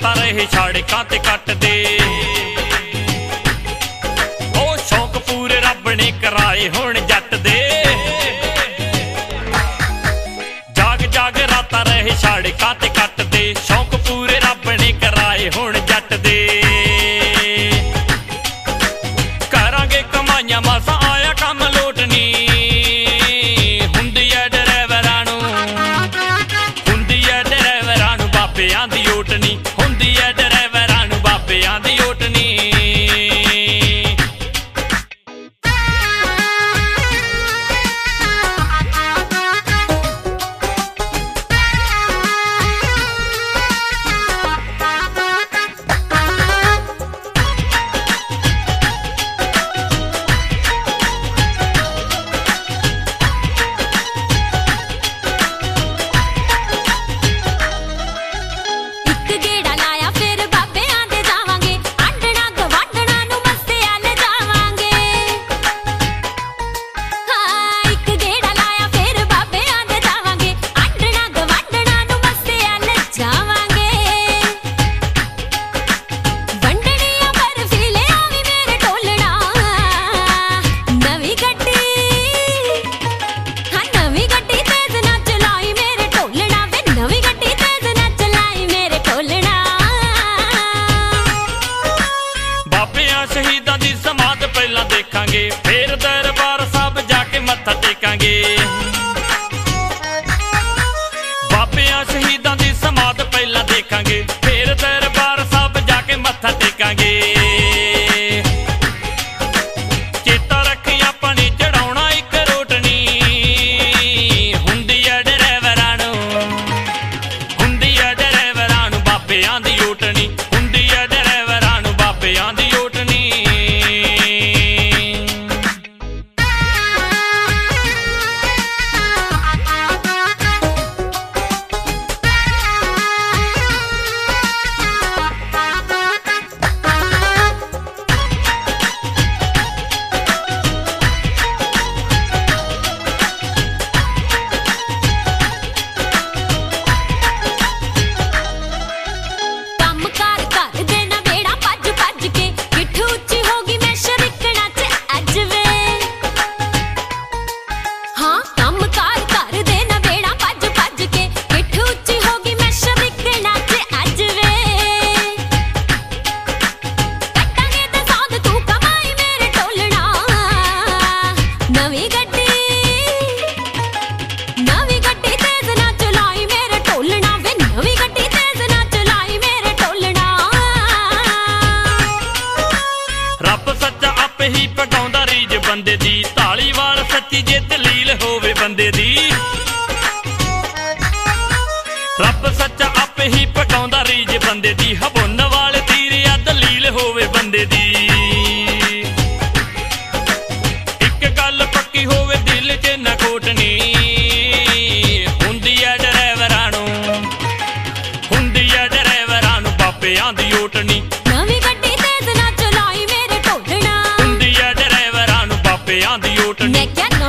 रातां रहे सड़कां ते कटदे। ओ शौक पूरे रब ने कराए हुण जट दे। जाग जाग रातां रहे सड़कां ते कटदे। शौक पूरे रब ने कराए हुण जट दे। करांगे कमाइयां मासा आया कम लोटनी। हुंदी ऐ ड्राइवरां नूं, हुंदी ऐ ड्राइवरां नूं बाबेआं दी ओटनी। हुंदी ऐ ड्राइवरां नूं बाबेआं दी ओटनी। शहीदां दी समाध पहला देखांगे, फिर दरबार साहब जाके मत्था टेकांगे। बाबेआं शहीदां दी समाध पहला देखांगे, फिर दरबार साहब जाके मत्था टेकांगे। चेता रखी अपनी चढ़ाउणा इक रोटनी। हुंदी ऐ ड्राइवरां नूं, हुंदी ऐ ड्राइवरां नूं बाबेआं दी ओटनी। हुंदी ऐ ड्राइवरां नूं बाबेआं दी ओटनी। ही पकाउंदा रीज बंदे दी। धालीवाल सच्ची जे दलील होवे बंदे दी। रब सच्चा आपे ही पकाउंदा रीज बंदे दी। हबुन वाल तीर या दलील होवे बंदे दी। इक गल पक्की होवे दिल च न कोटनी। हुंदी ऐ ड्राइवरां नूं, हुंदी ऐ ड्राइवरां नूं बाबेआं दी ओटनी। मैं क्या